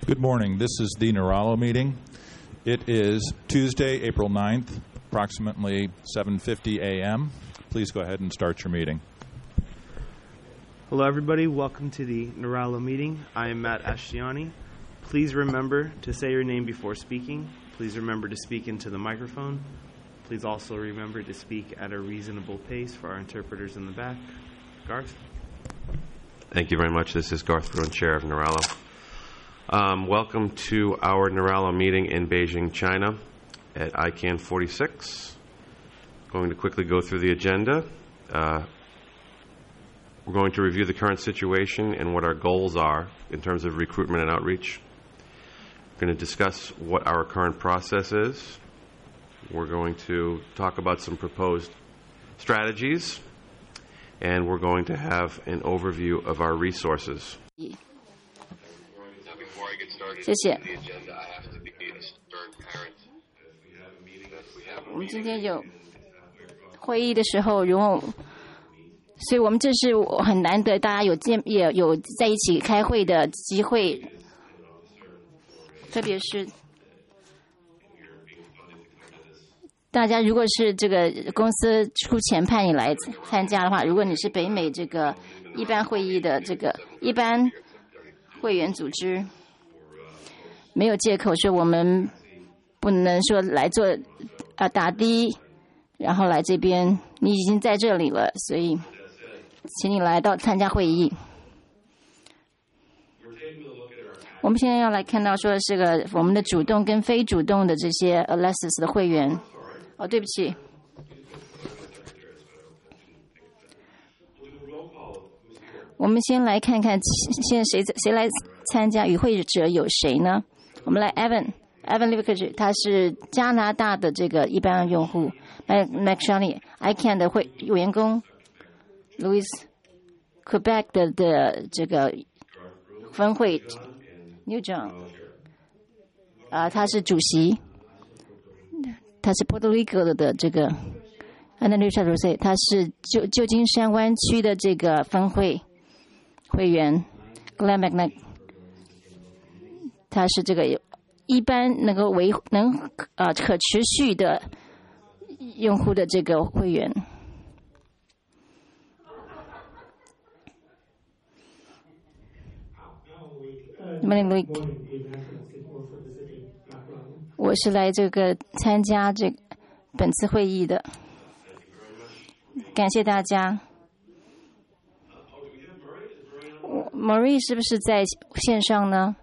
Good morning. This is the Neralo meeting. It is Tuesday, April 9th, approximately 7:50 a.m. Please go ahead and start your meeting. Hello, everybody. Welcome to the Neralo meeting. I am Matt Ashtiani. Please remember to say your name before speaking. Please remember to speak into the microphone. Please also remember to speak at a reasonable pace for our interpreters in the back. Garth? Thank you very much. This is Garth Bruen, Chair of Neralo. Welcome to our Neralo meeting in Beijing, China at ICANN 46. Going to quickly go through the agenda. We're going to review the current situation and what our goals are in terms of recruitment and outreach. We're going to discuss what our current process is. We're going to talk about some proposed strategies, and we're going to have an overview of our resources. 谢谢。我们今天有会议的时候，所以我们这是很难得，大家有在一起开会的机会，特别是大家如果是这个公司出钱派你来参加的话，如果你是北美这个一般会议的这个一般会员组织。没有借口说我们不能说来做打的，然后来这边，你已经在这里了，所以请你来到参加会议。我们现在要来看到说是个我们的主动跟非主动的这些 Alexis 的会员。哦，对不起。我们先来看看现在谁来参加与会者有谁呢？我们来 Evan Liverkage， 他是加拿大的这个一般用户。Mac Shani ICANN 的员工 Louis Quebec 的这个分会 New John， 他是主席。他是 Puerto Rico 的这个 Ana Lucia Rose， 他是旧金山湾区的这个分会会员 Glenn McNabb。他是这个一般能够可持续的用户的这个会员。我是来这个参加本次会议的，感谢大家。Marie 是不是在线上呢？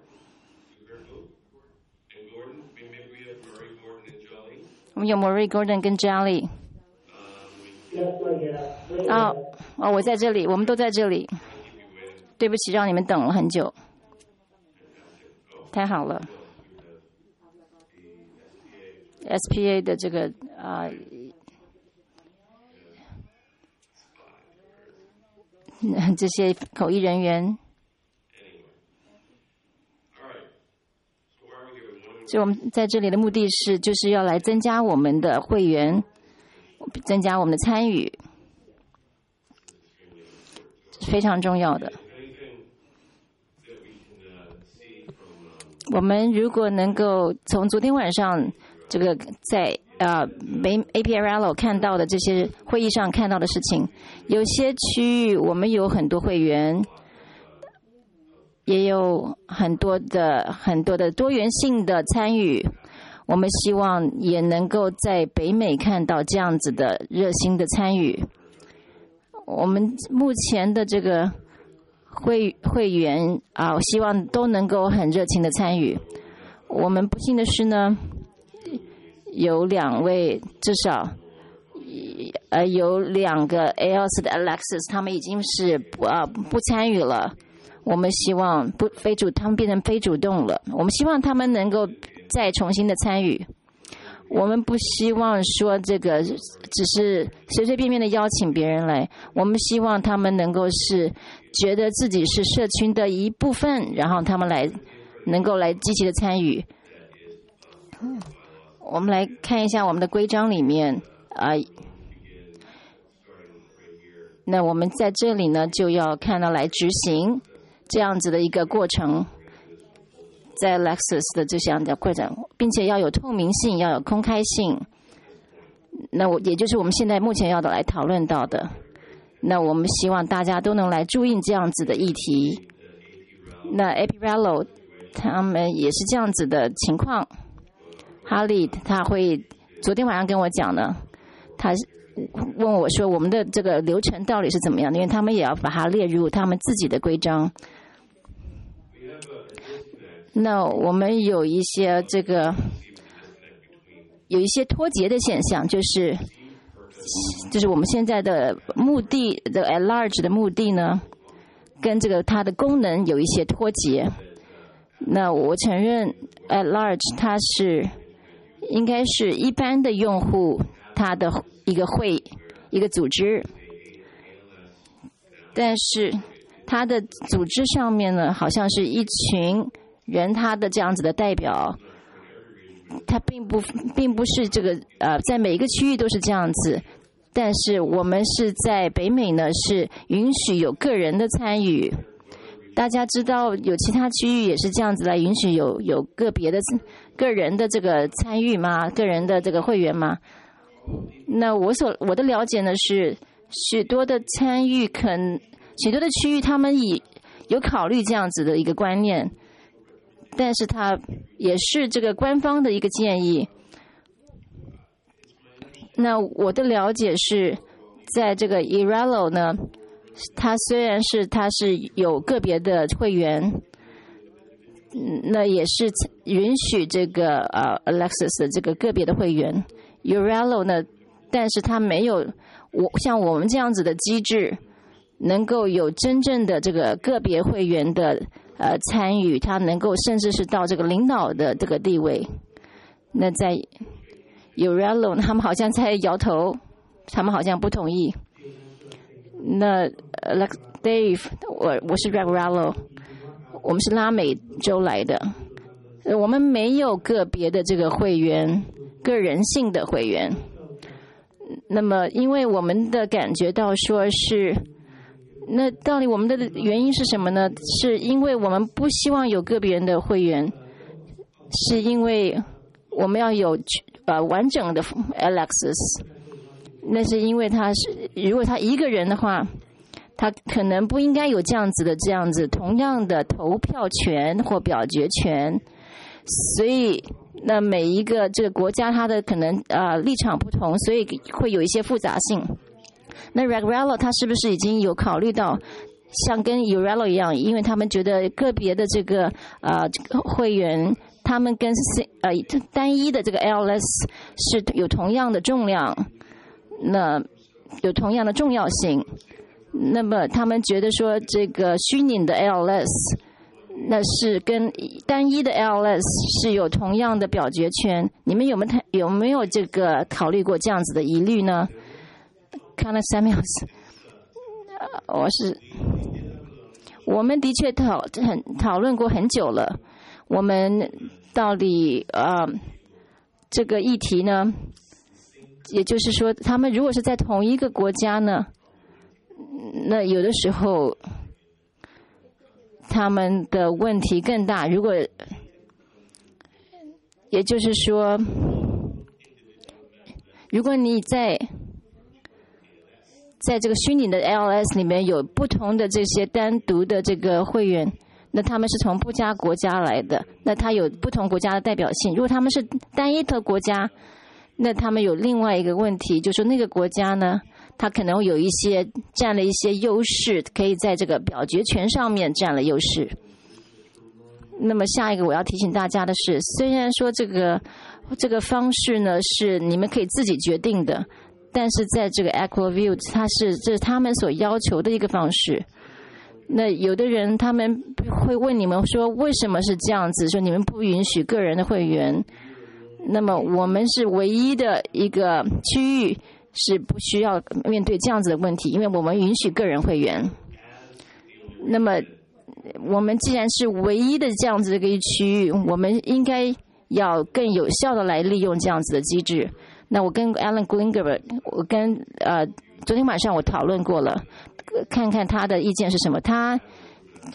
我们有 Marie、Gordon 跟 Jolly。我在这里，我们都在这里。对不起，让你们等了很久。太好了。SPA 的这个这些口译人员。所以我们在这里的目的就是要来增加我们的会员，增加我们的参与，非常重要的。我们如果能够从昨天晚上这个在APRL 看到的这些会议上看到的事情，有些区域我们有很多会员。也有很多的多元性的参与，我们希望也能够在北美看到这样子的热心的参与。我们目前的这个会员我希望都能够很热情的参与。我们不幸的是呢，有2位，至少有2个 ALS 的 Alexis， 他们已经是不参与了。我们希望他们变成非主动了。我们希望他们能够再重新的参与。我们不希望说这个只是随随便便的邀请别人来。我们希望他们能够是觉得自己是社群的一部分，然后他们能够来积极的参与。我们来看一下我们的规章里面那我们在这里呢就要看到来执行这样子的一个过程。 在 Lexus 的这项的会展，并且要有透明性，要有公开性。那也就是我们现在目前要来讨论到的。那我们希望大家都能来注意这样子的议题。那 Apparello 他们也是这样子的情况。哈利他会昨天晚上跟我讲呢，他问我说我们的这个流程到底是怎么样的，因为他们也要把它列入他们自己的规章。那我们有一些脱节的现象，就是我们现在的目的的 at large 的目的呢，跟这个它的功能有一些脱节。那我承认 at large 它是应该是一般的用户他的一个组织，但是他的组织上面呢，好像是一群人他的这样子的代表，他并不是这个在每一个区域都是这样子，但是我们是在北美呢是允许有个人的参与。大家知道有其他区域也是这样子来允许有个别的个人的这个参与吗？个人的这个会员吗？那我的了解呢是许多的参与许多的区域他们有考虑这样子的一个观念，但是它也是这个官方的一个建议。那我的了解是在这个 Apparello 呢，它虽然是它是有个别的会员，那也是允许这个Lexus 的这个个别的会员。Apparello 呢，但是它没有像我们这样子的机制，能够有真正的这个个别会员的参与，它能够甚至是到这个领导的这个地位。那在 Apparello 他们好像在摇头，他们好像不同意。那Dave 我是 Apparello， 我们是拉美洲来的，我们没有个别的这个会员，个人性的会员。那么因为我们的感觉到说是，那到底我们的原因是什么呢？是因为我们不希望有个别人的会员，是因为我们要有完整的 Lexus。那是因为如果他一个人的话，他可能不应该有这样子同样的投票权或表决权。所以那每一个这个国家它的可能立场不同，所以会有一些复杂性。那 Apparello 他是不是已经有考虑到像跟 Apparello 一样，因为他们觉得个别的这个会员他们跟单一的这个 LS 是有同样的重量，那有同样的重要性。那么他们觉得说这个虚拟的 LS 那是跟单一的 LS 是有同样的表决权。你们有没有这个考虑过这样子的疑虑呢？ Connor Samuels， 我们的确讨论过很久了。我们到底这个议题呢，也就是说他们如果是在同一个国家呢，那有的时候他们的问题更大。如果也就是说，如果你在这个虚拟的 LS 里面有不同的这些单独的这个会员，那他们是从不同国家来的，那他有不同国家的代表性。如果他们是单一的国家，那他们有另外一个问题，就是说那个国家呢，他可能有占了一些优势，可以在这个表决权上面占了优势。那么下一个我要提醒大家的是，虽然说这个方式呢是你们可以自己决定的，但是在这个 Aquaview 这是他们所要求的一个方式。那有的人他们会问你们说为什么是这样子，说你们不允许个人的会员。那么我们是唯一的一个区域是不需要面对这样子的问题，因为我们允许个人会员。那么我们既然是唯一的这样子的一个区域，我们应该要更有效的来利用这样子的机制。那我跟 Alan Glingerberg， 我跟昨天晚上我讨论过了，看看他的意见是什么。他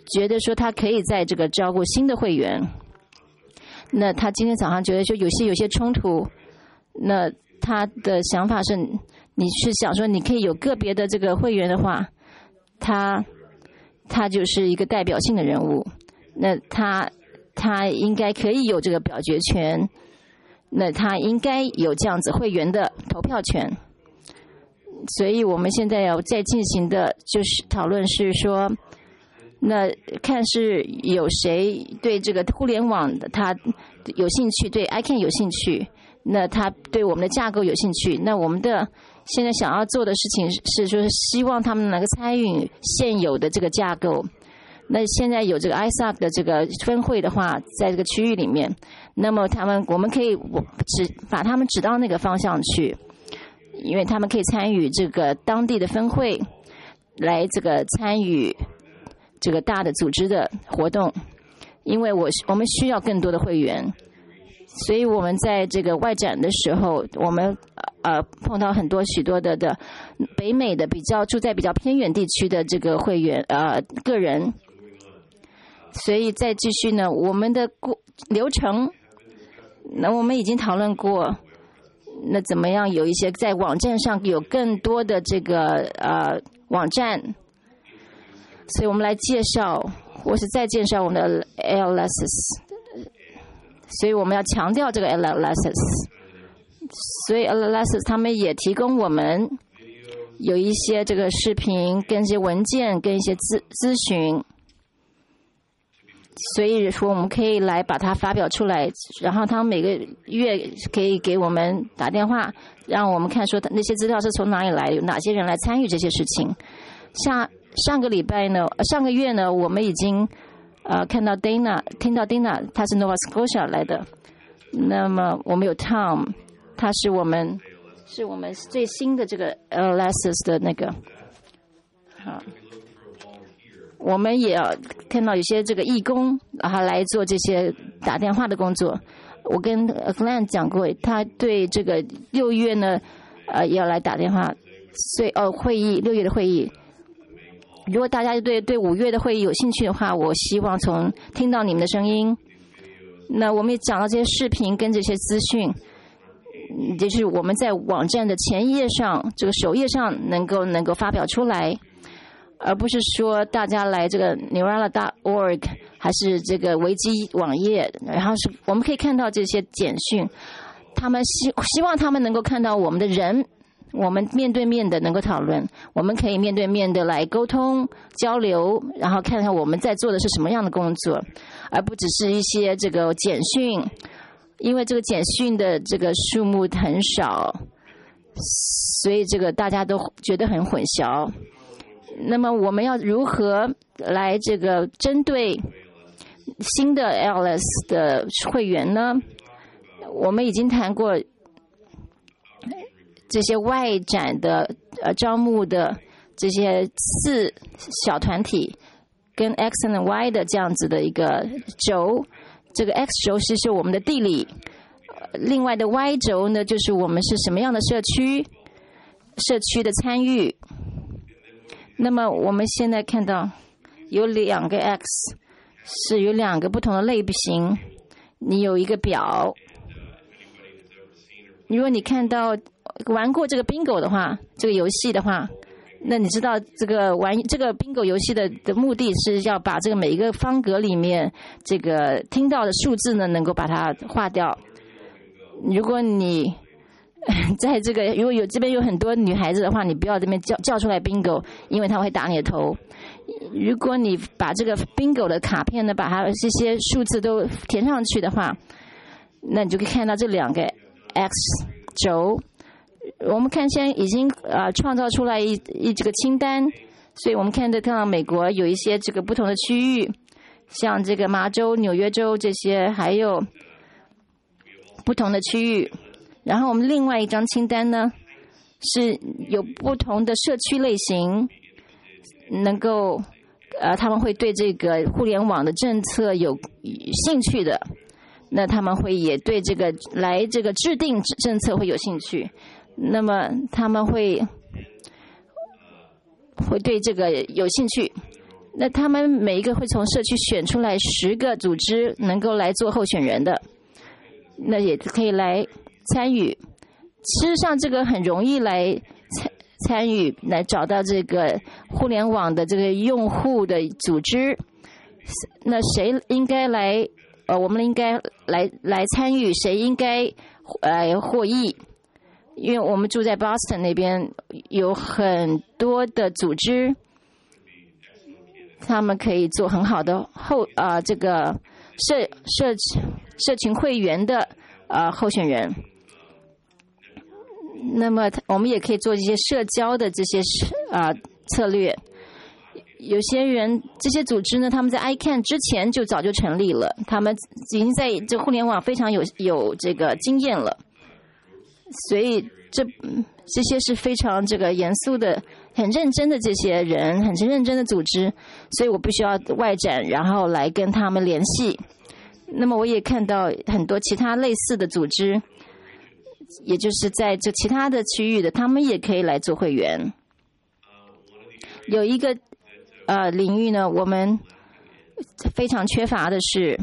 觉得说他可以在这个照顾新的会员。那他今天早上觉得说有些冲突，那他的想法是，你是想说你可以有个别的这个会员的话，他就是一个代表性的人物，那他应该可以有这个表决权，那他应该有这样子会员的投票权。所以我们现在要再进行的就是讨论是说，那看是有谁对这个互联网的他有兴趣，对 ICANN 有兴趣，那他对我们的架构有兴趣，那我们的现在想要做的事情是说希望他们能够参与现有的这个架构。那现在有这个 ISAC 的这个分会的话，在这个区域里面，那么我们可以把他们指到那个方向去，因为他们可以参与这个当地的分会，来这个参与这个大的组织的活动。因为我们需要更多的会员，所以我们在这个外展的时候，我们碰到许多的北美的住在比较偏远地区的这个会员个人。所以再继续呢，我们的流程，那我们已经讨论过，那怎么样有一些在网站上有更多的这个网站，所以我们来介绍或是再介绍我们的 LLS， 所以我们要强调这个 LLS， 所以 LLS 他们也提供我们有一些这个视频跟一些文件跟一些咨询。所以说我们可以来把它发表出来，然后他们每个月可以给我们打电话，让我们看说那些资料是从哪里来，有哪些人来参与这些事情。上个月呢，我们已经听到 Dana， 他是 Nova Scotia 来的。那么我们有 Tom， 他是我们最新的这个 LLS 的那个好。我们也要看到有些这个义工，然后来做这些打电话的工作。我跟 Glenn 讲过，他对这个6月呢，也要来打电话。所以6月的会议，如果大家对5月的会议有兴趣的话，我希望听到你们的声音。那我们也讲到这些视频跟这些资讯，就是我们在网站的前页上，这个首页上能够发表出来。而不是说大家来这个 Neurala.org 还是这个维基网页，然后我们可以看到这些简讯，他们希望他们能够看到我们的人，我们面对面的能够讨论，我们可以面对面的来沟通交流，然后看看我们在做的是什么样的工作，而不只是一些这个简讯，因为这个简讯的这个数目很少，所以这个大家都觉得很混淆。那么我们要如何来这个针对新的 LLS 的会员呢？我们已经谈过这些外展的招募的这些4小团体，跟 X 和 Y 的这样子的一个轴。这个 X 轴是我们的地理，另外的 Y 轴呢，就是我们是什么样的社区的参与。那么我们现在看到有2个 X， 是有2个不同的类型。你有一个表，如果你看到玩过这个 bingo 的话，这个游戏的话，那你知道玩这个 bingo 游戏的目的是要把这个每一个方格里面这个听到的数字呢，能够把它划掉。如果你在这个如果这边有很多女孩子的话，你不要这边叫出来 bingo， 因为她会打你的头。如果你把这个 bingo 的卡片呢，把它这些数字都填上去的话，那你就可以看到这2个 X 轴。我们看现在已经创造出来这个清单，所以我们看到美国有一些这个不同的区域，像这个麻州、纽约州这些，还有不同的区域。然后我们另外一张清单呢，是有不同的社区类型，能够他们会对这个互联网的政策有兴趣的，那他们会也对这个制定政策会有兴趣，那么他们会对这个有兴趣。 那他们每一个会从社区选出来10个组织能够来做候选人的，那也可以来参与。事实上，这个很容易来参与，来找到这个互联网的这个用户的组织。那谁应该来？我们应该来参与，谁应该获益？因为我们住在 Boston 那边，有很多的组织，他们可以做很好的这个社群会员的候选人。那么我们也可以做一些社交的这些策略。有些人这些组织呢，他们在 ICANN 之前就早就成立了，他们已经在这互联网非常有这个经验了，所以这些是非常这个严肃的、很认真的这些人，很认真的组织，所以我必须要外展，然后来跟他们联系。那么我也看到很多其他类似的组织，也就是在这其他的区域的，他们也可以来做会员。有一个领域呢，我们非常缺乏的是，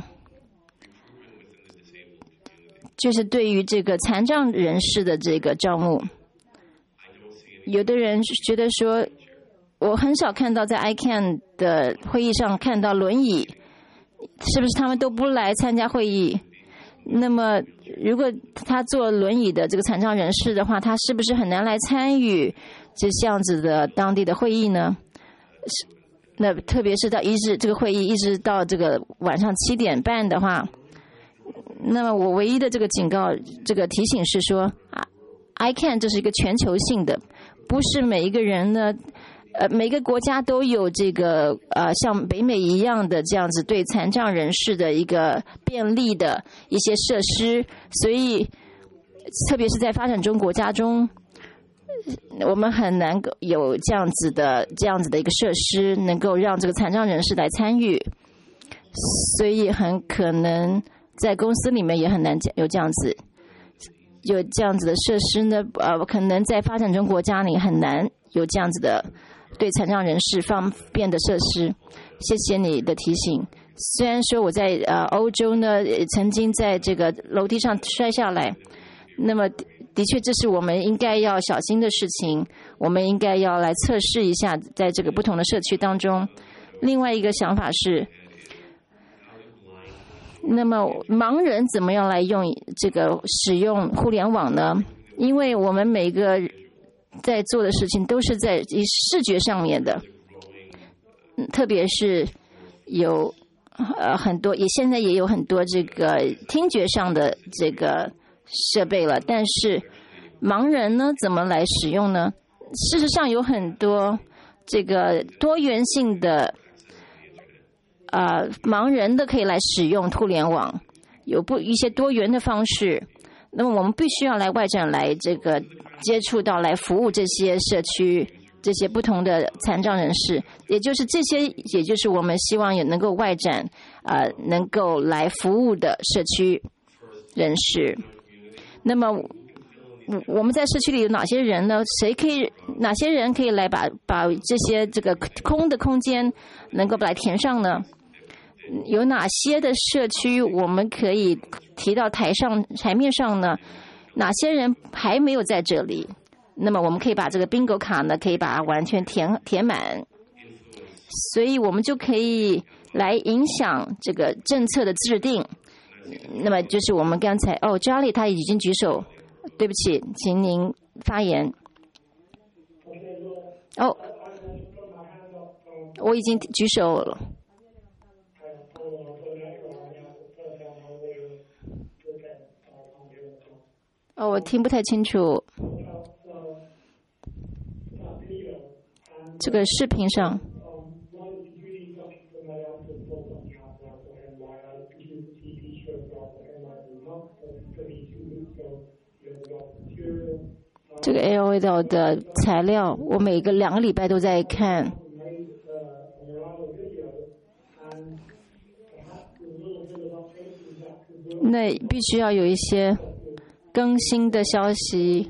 就是对于这个残障人士的这个招募。有的人觉得说，我很少看到在 ICANN 的会议上看到轮椅，是不是他们都不来参加会议？那么如果他坐轮椅的这个残障人士的话，他是不是很难来参与这样子的当地的会议呢？那特别是到这个会议一直到这个晚上7点半的话，那么我唯一的这个警告、这个提醒是说，ICANN 这是一个全球性的，不是每一个人呢，每个国家都有这个像北美一样的这样子对残障人士的一个便利的一些设施，所以特别是在发展中国家中，我们很难有这样子的一个设施，能够让这个残障人士来参与，所以很可能在公司里面也很难有这样子的设施呢。可能在发展中国家里很难有这样子的对残障人士方便的设施。谢谢你的提醒。虽然说我在欧洲呢，曾经在这个楼梯上摔下来，那么的确，这是我们应该要小心的事情。我们应该要来测试一下，在这个不同的社区当中。另外一个想法是，那么盲人怎么样来使用互联网呢？因为我们每个在做的事情都是在视觉上面的，特别是有很多，现在也有很多这个听觉上的这个设备了，但是盲人呢怎么来使用呢？事实上有很多这个多元性的盲人的可以来使用互联网，有一些多元的方式。那么我们必须要来外展，来这个接触到，来服务这些社区，这些不同的残障人士，也就是我们希望也能够外展能够来服务的社区人士。那么我们在社区里有哪些人呢？哪些人可以来把这些这个空的空间能够来填上呢？有哪些的社区我们可以提到台面上呢？哪些人还没有在这里？那么我们可以把这个 bingo 卡呢，可以把它完全填满，所以我们就可以来影响这个政策的制定。那么就是我们刚才Charlie 他已经举手，对不起，请您发言。我已经举手了。我听不太清楚。这个视频上。这个 LOL 的材料，我每2个礼拜都在看。那必须要有一些更新的消息。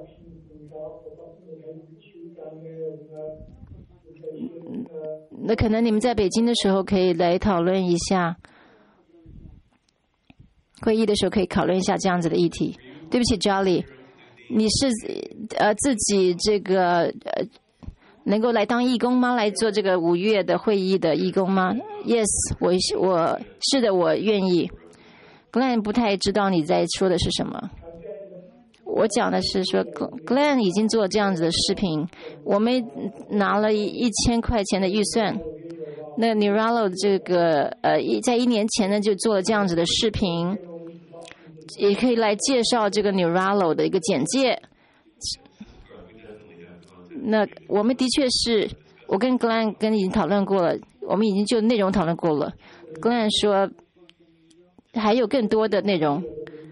那可能你们在北京的时候可以来讨论一下，会议的时候可以讨论一下这样子的议题。对不起 ，Jolly， 你是自己这个能够来当义工吗？来做这个5月的会议的义工吗 ？Yes， 我是的，我愿意。Glenn 不太知道你在说的是什么。我讲的是说 ，Glenn 已经做这样子的视频，我们拿了1000块钱的预算。那 Niralo 这个在1年前呢就做了这样子的视频，也可以来介绍这个 Niralo 的一个简介。那我们的确是，我跟 Glenn 已经讨论过了，我们已经就内容讨论过了。Glenn 说还有更多的内容。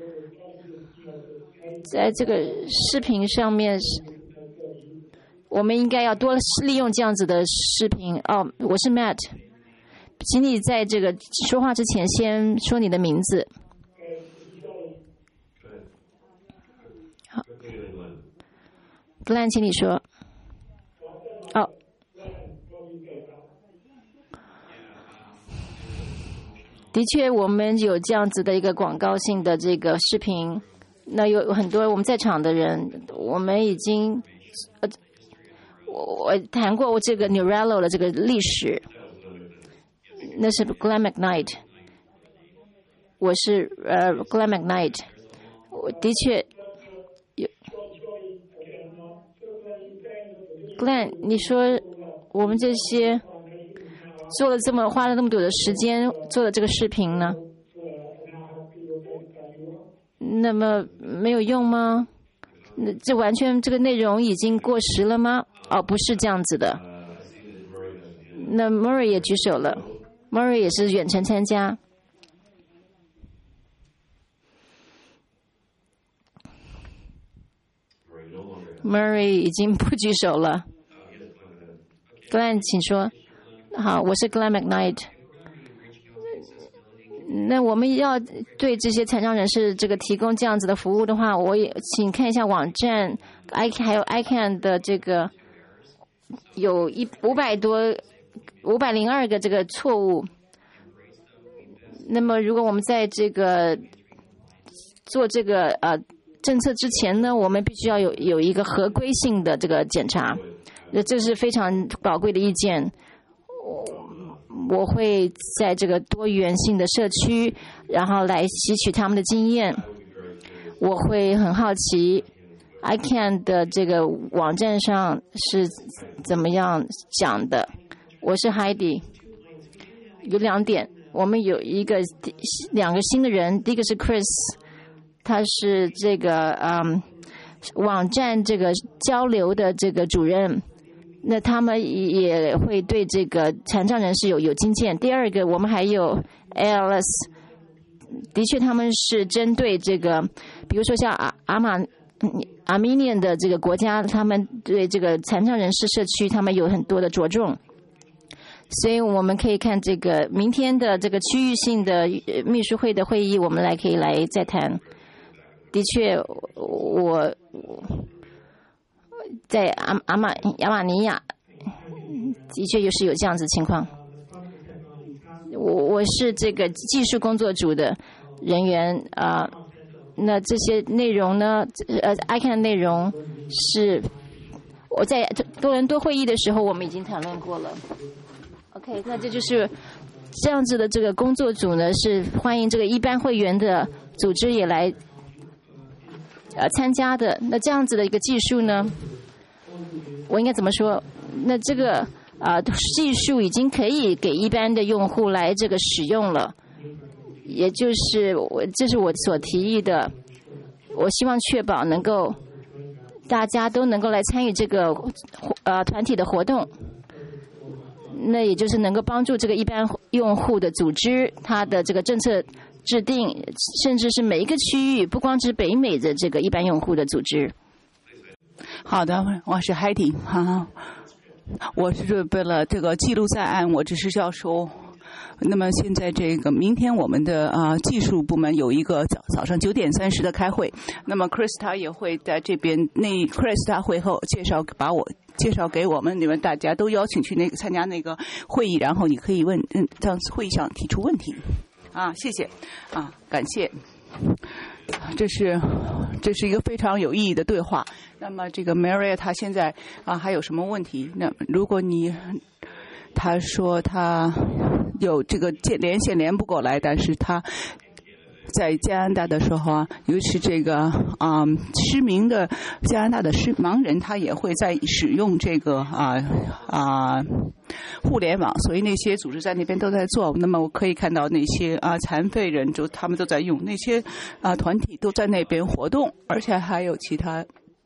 在这个视频上面，我们应该要多利用这样子的视频。哦，我是 Matt， 请你在这个说话之前先说你的名字。好 ，Glenn， 请你说。哦。的确，我们有这样子的一个广告性的这个视频。那有很多我们在场的人，我们已经我谈过这个 Niralo 的这个历史。那是 Glenn McKnight， 我是Glenn McKnight， 我的确有 Glenn， 你说我们这些花了那么多的时间做了这个视频呢？那么没有用吗？这完全这个内容已经过时了吗？哦，不是这样子的。那 Murray 也举手了 ，Murray 也是远程参加。Murray 已经不举手了。Glenn， 请说。好，我是 Glenn McKnight。那我们要对这些残障人士这个提供这样子的服务的话，我也请看一下网站，还有 ICANN 的这个有502个这个错误。那么如果我们在这个做这个政策之前呢，我们必须要有一个合规性的这个检查，这是非常宝贵的意见。我会在这个多元性的社区，然后来吸取他们的经验。我会很好奇 ICANN 的这个网站上是怎么样讲的。我是 Heidi。有2点，我们有2个新的人，第一个是 Chris， 他是这个网站这个交流的这个主任。那他们也会对这个残障人士有经验。第二个，我们还有 ALS， 的确他们是针对这个，比如说像Armenian 的这个国家，他们对这个残障人士社区，他们有很多的着重。所以我们可以看这个明天的这个区域性的秘书会的会议，我们可以来再谈。的确，我在亚马尼亚的确是有这样子情况。我是这个技术工作组的人员那这些内容呢，ICANN 的内容是我在多伦多会议的时候我们已经谈论过了。OK， 那这就是这样子的这个工作组呢，是欢迎这个一般会员的组织也来参加的。那这样子的一个技术呢，我应该怎么说？那这个技术已经可以给一般的用户来这个使用了，也就是这是我所提议的。我希望确保能够大家都能够来参与这个团体的活动，那也就是能够帮助这个一般用户的组织，它的这个政策制定，甚至是每一个区域，不光是北美的这个一般用户的组织。 好的，我是 Heidi 我是为了这个记录在案，我只是要说那么现在这个明天我们的技术部门有一个早上9:30的开会，那么 Chris 他也会在这边，Chris 他会后把我介绍给我们，你们大家都邀请去参加那个会议，然后你可以在会议上提出问题。谢谢，感谢。这是一个非常有意义的对话。那么这个 Mary 她现在还有什么问题？那如果他说他有这个连线连不过来，但是他在加拿大的时候尤其这个失明的加拿大的盲人，他也会在使用这个互联网，所以那些组织在那边都在做。那么我可以看到那些残废人他们都在用，那些团体都在那边活动，而且还有其他。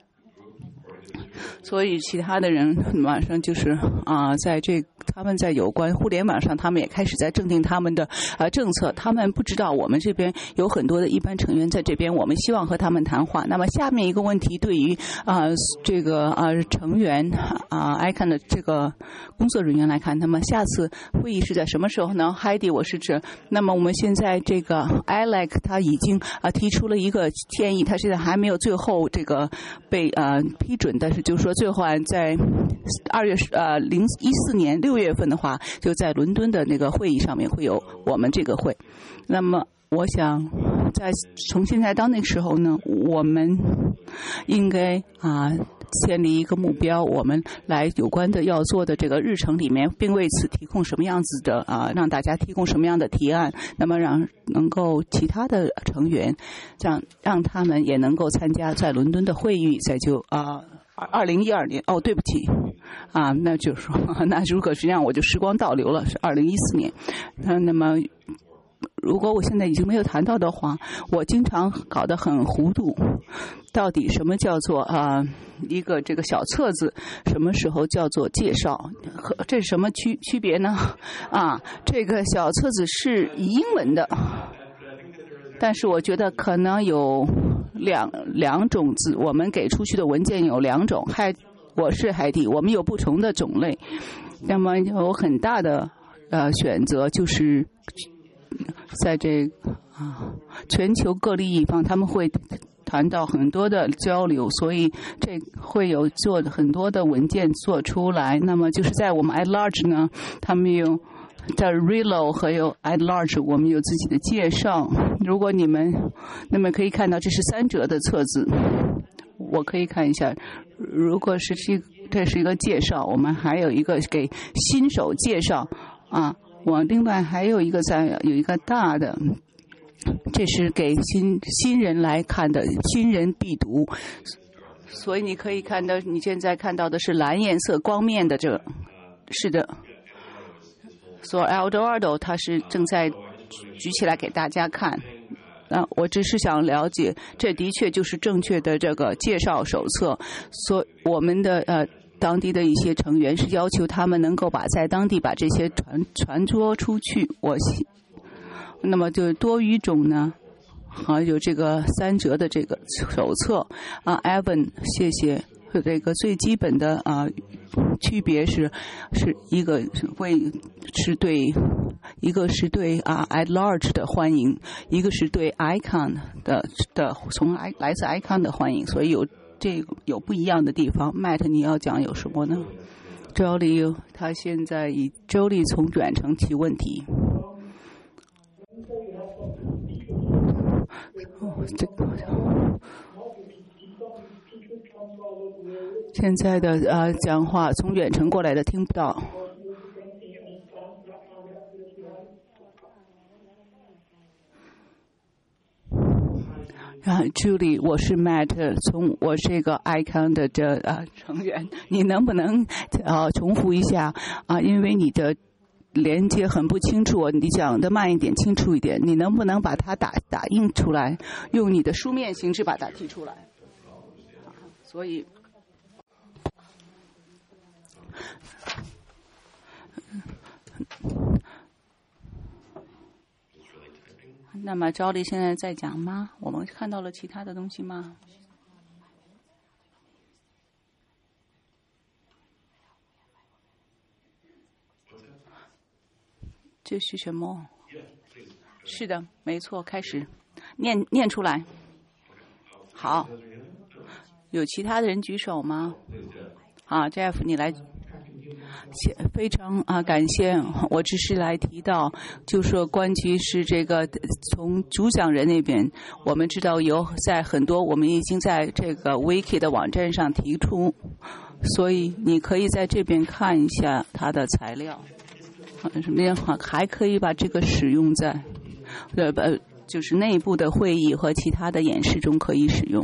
所以其他的人马上就是他们在有关互联网上，他们也开始在制定他们的政策。他们不知道我们这边有很多的一般成员在这边，我们希望和他们谈话。那么下面一个问题，对于这个成员ICANN 的这个工作人员来看，那么下次会议是在什么时候呢 ？Heidi 我是指，那么我们现在这个 ILEC 他已经提出了一个建议，他现在还没有最后这个被批准，但是就是说最后在2014年6月份的话，就在伦敦的那个会议上面会有我们这个会。那么我想从现在到那个时候呢，我们应该建立一个目标，我们来有关的要做的这个日程里面，并为此提供什么样子的让大家提供什么样的提案，那么能够其他的成员让他们也能够参加在伦敦的会议，就2012年对不起那就是说那如果是这样我就时光倒流了，是2014年。那么如果我现在已经没有谈到的话，我经常搞得很糊涂，到底什么叫做一个这个小册子，什么时候叫做介绍，这是什么区别呢？这个小册子是英文的，但是我觉得可能有两种字，我们给出去的文件有2种。我是海蒂，我们有不同的种类，那么有很大的选择，就是在这全球各地一方，他们会谈到很多的交流，所以这会有做很多的文件做出来。那么就是在我们 at large 呢，他们有在 Relo 和有 at large 我们有自己的介绍。如果那么可以看到这是3折的册子，我可以看一下。如果这是一个介绍，我们还有一个给新手介绍我另外还有一个有一个大的，这是给新人来看的，新人必读。所以你可以看到，你现在看到的是蓝颜色光面的是的。所以 Eldorado 它是正在举起来给大家看。我只是想了解，这的确就是正确的这个介绍手册。所以我们的当地的一些成员是要求他们能够在当地把这些传播出去。那么就多语种呢，还有这个3折的这个手册Evan 谢谢。这个最基本的区别是一个是对at large 的欢迎，一个是对 ICANN 的从来自 ICANN 的欢迎，所以有不一样的地方。Matt 你要讲有什么呢？周丽他现在以周丽从远程提问题。现在的讲话从远程过来的听不到。Julie 我是 Matt， 我是一个 ICANN 的成员，你能不能重复一下因为你的连接很不清楚，你讲的慢一点清楚一点，你能不能把它打印出来，用你的书面形式把它提出来。所以那么赵丽现在在讲吗？我们看到了其他的东西吗？ 这是什么？是的，没错，开始念出来。好，有其他的人举手吗？Jeff， 你来。非常感谢，我只是来提到，就说关于是这个从主讲人那边，我们知道有在很多我们已经在这个 Wiki 的网站上提出，所以你可以在这边看一下它的材料，什么样还可以把这个使用在就是内部的会议和其他的演示中可以使用。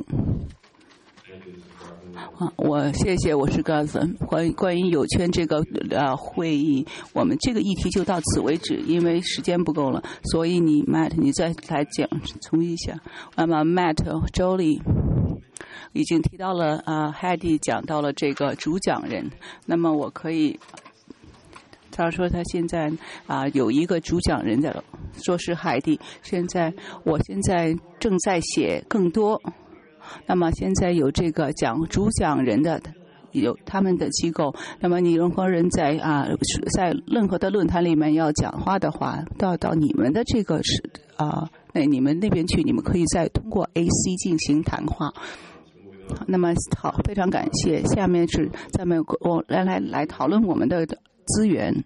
我谢谢，我是高森。关于友圈这个会议，我们这个议题就到此为止，因为时间不够了。所以你 Matt， 你再来讲重一下。那么 Matt、Jolie 已经提到了Heidi 讲到了这个主讲人。那么我可以，他说他现在有一个主讲人的，说是Heidi。我现在正在写更多。那么现在有这个主讲人的，有他们的机构。那么你任何人在任何的论坛里面要讲话的话，到你们的这个你们那边去，你们可以再通过 AC 进行谈话。那么好，非常感谢。下面是咱们来讨论我们的资源。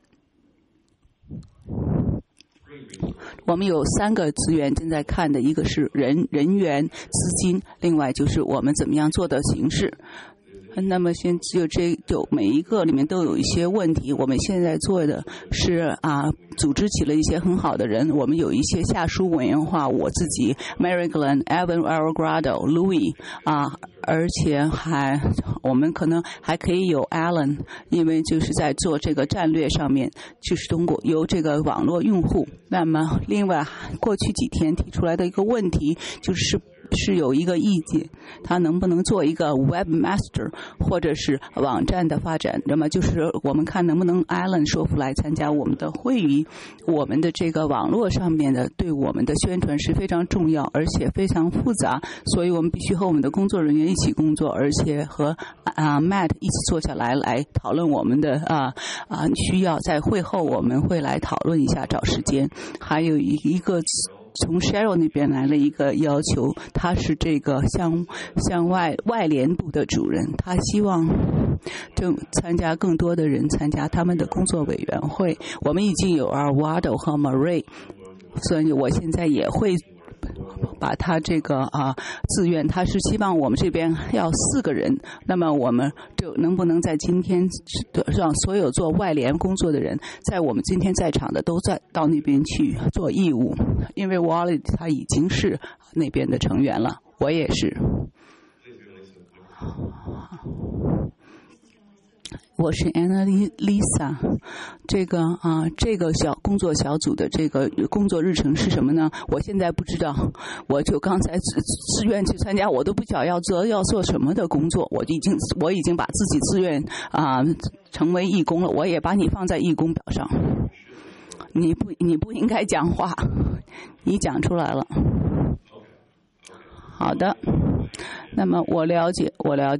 我们有3个资源正在看的，一个是人员、资金，另外就是我们怎么样做的形式。那么就每一个里面都有一些问题。我们现在做的是组织起了一些很好的人。我们有一些下属委员化，我自己 Mary Glenn、Evan Arregrado、Louis 而且我们可能还可以有 Alan， 因为就是在做这个战略上面，就是通过由这个网络用户。那么另外过去几天提出来的一个问题是有一个意见，他能不能做一个 webmaster 或者是网站的发展。那么就是我们看能不能 Alan 说服来参加我们的会议。我们的这个网络上面的对我们的宣传是非常重要，而且非常复杂，所以我们必须和我们的工作人员一起工作，而且和Matt 一起坐下来讨论我们的需要。在会后我们会来讨论一下，找时间。还有一个从 Cheryl 那边来了一个要求，他是这个向外联部的主任，他希望参加更多的人参加他们的工作委员会。我们已经有 Arvado 和 Marie， 所以我现在也会把他这个自愿，他是希望我们这边要4个人。那么我们就能不能在今天让所有做外联工作的人，在我们今天在场的都到那边去做义务？因为 Wally 他已经是那边的成员了，我也是。我是 Annalisa， 这个工作小组的这个工作日程是什么呢？我现在不知道，我就刚才自愿去参加，我都不晓得要做什么的工作。我已经把自己自愿成为义工了，我也把你放在义工表上。你不应该讲话，你讲出来了。好的，那么我了解。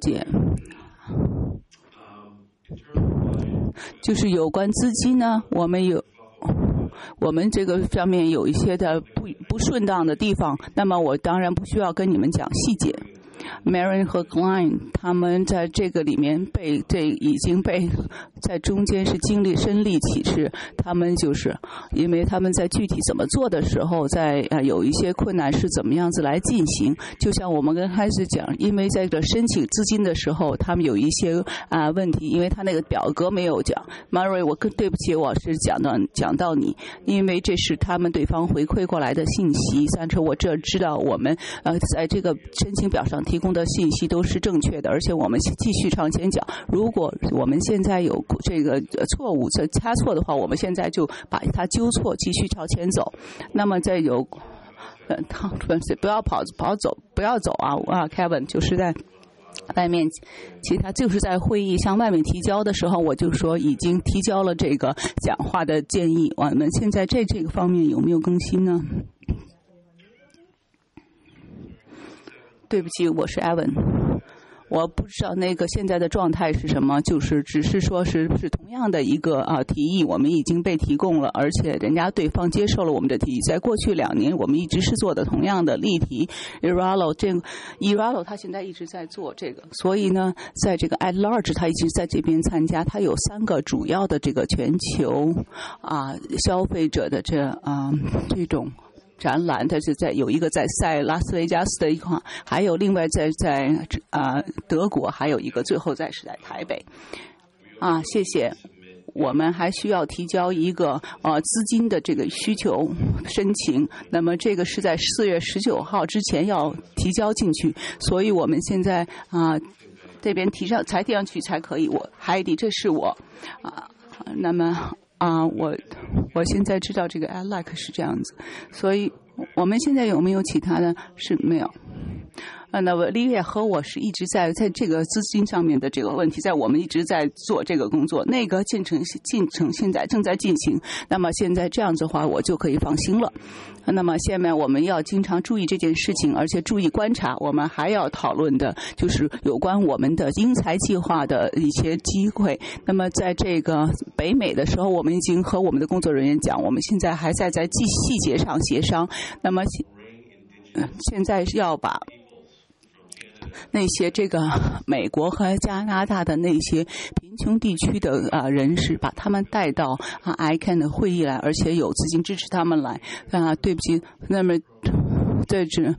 就是有关资金呢，我们这个上面有一些的不顺当的地方，那么我当然不需要跟你们讲细节。Mary 和 Klein 他们在这个里面已经被在中间是经历身历其境，他们就是因为他们在具体怎么做的时候，有一些困难是怎么样子来进行。就像我们刚开始讲，因为在这申请资金的时候，他们有一些问题，因为他那个表格没有讲。Mary， 对不起，我是讲到你，因为这是他们对方回馈过来的信息。但是我这知道我们在这个申请表上提供的信息都是正确的，而且我们继续朝前讲。如果我们现在有这个错误差错的话，我们现在就把它纠错，继续朝前走。那么再有不要走，不要走Kevin 就是在外面，其他就是在会议向外面提交的时候，我就说已经提交了这个讲话的建议。我们现在这个方面有没有更新呢？对不起，我是 Evan。 我不知道那个现在的状态是什么，就是只是说是同样的一个提议，我们已经被提供了，而且人家对方接受了我们的提议。在过去2年，我们一直是做的同样的例题。Iralo 他现在一直在做这个，所以呢，在这个 at large 他一直在这边参加，他有3个主要的这个全球消费者的这种展览，它是有一个在拉斯维加斯的一块，还有另外在德国，还有一个最后是在台北。谢谢。我们还需要提交一个资金的这个需求申请，那么这个是在4月19号之前要提交进去，所以我们现在这边提上去才可以。Heidi 这是我那么我现在知道这个 Alec 是这样子，所以我们现在有没有其他的？是没有。那么丽月和我是一直在这个资金上面的这个问题，我们一直在做这个工作，那个进程现在正在进行。那么现在这样子的话，我就可以放心了。那么下面我们要经常注意这件事情，而且注意观察。我们还要讨论的就是有关我们的英才计划的一些机会。那么在这个北美的时候，我们已经和我们的工作人员讲，我们现在还在细节上协商。那么现在是要把那些这个美国和加拿大的那些贫穷地区的人士，把他们带到ICANN 的会议来，而且有资金支持他们来。对不起，那么这是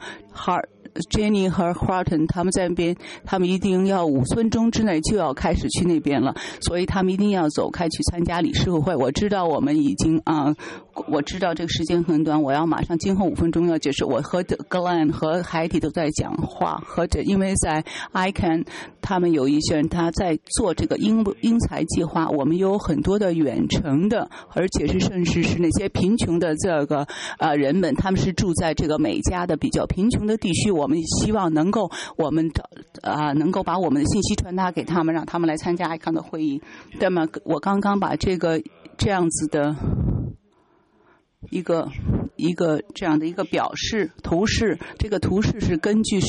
Jenny 和 Horton 他们在那边，他们一定要5分钟之内就要开始去那边了，所以他们一定要走开去参加理事会。我知道我们已经我知道这个时间很短，我要马上今后5分钟要结束。我和 Glenn 和海底都在讲话，因为在 ICANN 他们有一些人他在做这个英才计划，我们有很多的远程的，而且甚至是那些贫穷的这个人们，他们是住在这个美加的比较贫穷的地区。我们希望能够能够把我们的信息传达给他们，让他们来参加 ICANN 的会议。那么我刚刚把这样子的一个这样的一个图示，这个图示是根据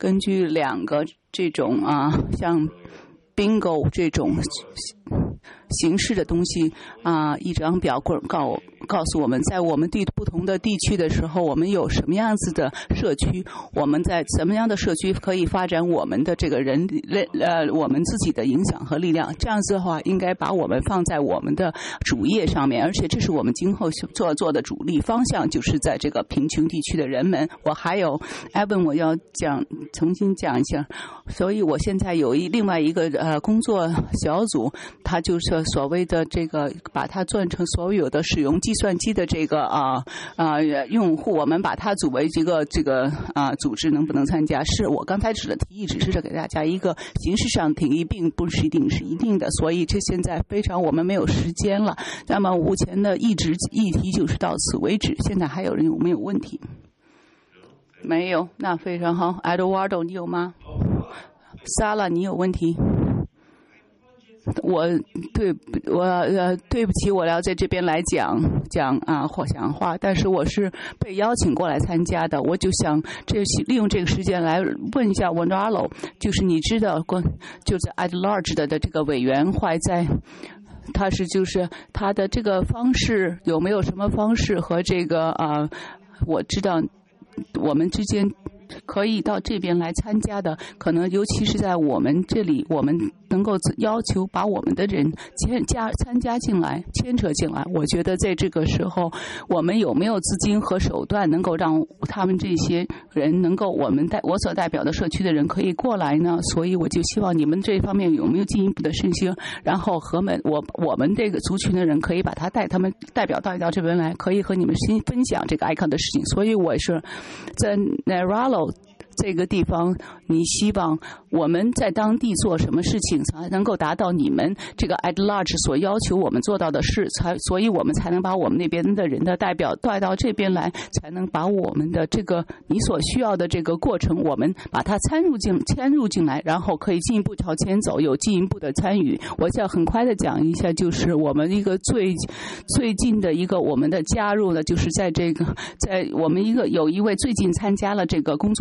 2个这种像 bingo 这种形式的东西一张表告诉我们，在我们不同的地区的时候，我们有什么样子的社区，我们在什么样的社区可以发展我们的这个我们自己的影响和力量。这样子的话，应该把我们放在我们的主页上面，而且这是我们今后做的主力方向，就是在这个贫穷地区的人们。我还有 Evan 我要重新讲一下，所以我现在有另外一个工作小组，它就是所谓的这个把它做成所有的使用计算机的这个用户，我们把它组为这个组织能不能参加？是我刚才指的提议，只是给大家一个形式上提议，并不是一定的，所以这现在我们没有时间了。那么目前的议题就是到此为止。现在还有人有没有问题？没有，那非常好。Eduardo 你有吗？Sala 你有问题？对不起，我要在这边来讲话，但是我是被邀请过来参加的，我就想利用这个时间来问一下 Wonderalo， 就是你知道就在 at large 的这个委员会就是他的这个方式有没有什么方式和这个我知道我们之间可以到这边来参加的，可能尤其是在我们这里，我们能够要求把我们的人参加进来，牵扯进来。我觉得在这个时候，我们有没有资金和手段能够让他们这些人能够我所代表的社区的人可以过来呢？所以我就希望你们这方面有没有进一步的申请，然后我们这个族群的人可以把他们代表到这边来，可以和你们分享这个 ICANN 的事情。所以我是在 Naralo这个地方，你希望我们在当地做什么事情才能够达到你们这个 at large 所要求我们做到的事，所以我们才能把我们那边的人的代表带到这边来，才能把我们的这个你所需要的这个过程，我们把它迁入进来，然后可以进一步朝前走，有进一步的参与。我想很快的讲一下，就是我们一个最近的一个我们的加入呢，就是在我们有一位最近参加了这个工作小组。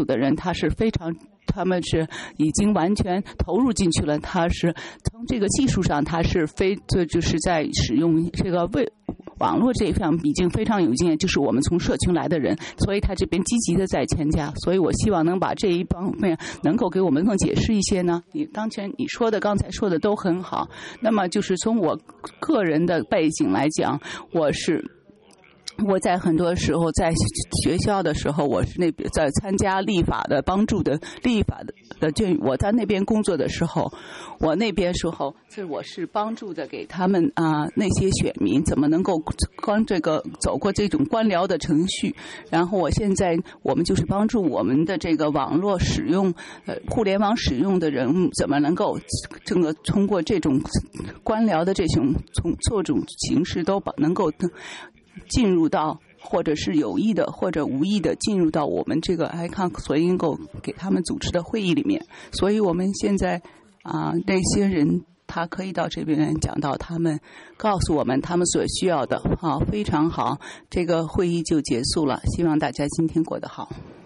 组的人，他们是已经完全投入进去了。他是从这个技术上，他是就是在使用这个网络这一方已经非常有经验，就是我们从社群来的人，所以他这边积极的在参加。所以我希望能把这一方面能够给我们更解释一些呢。你刚才说的都很好。那么就是从我个人的背景来讲，我在很多时候在学校的时候，我是那边在参加立法的帮助的立法的我在那边工作的时候，我是帮助的给他们那些选民怎么能够走过这种官僚的程序。然后我们就是帮助我们的这个网络使用互联网使用的人怎么能够通过这种官僚的这种形式都能够进入到，或者是有意的或者无意的进入到我们这个 ICON 所能够给他们组织的会议里面。所以我们现在那些人他可以到这边讲到，他们告诉我们他们所需要的。好，非常好，这个会议就结束了，希望大家今天过得好。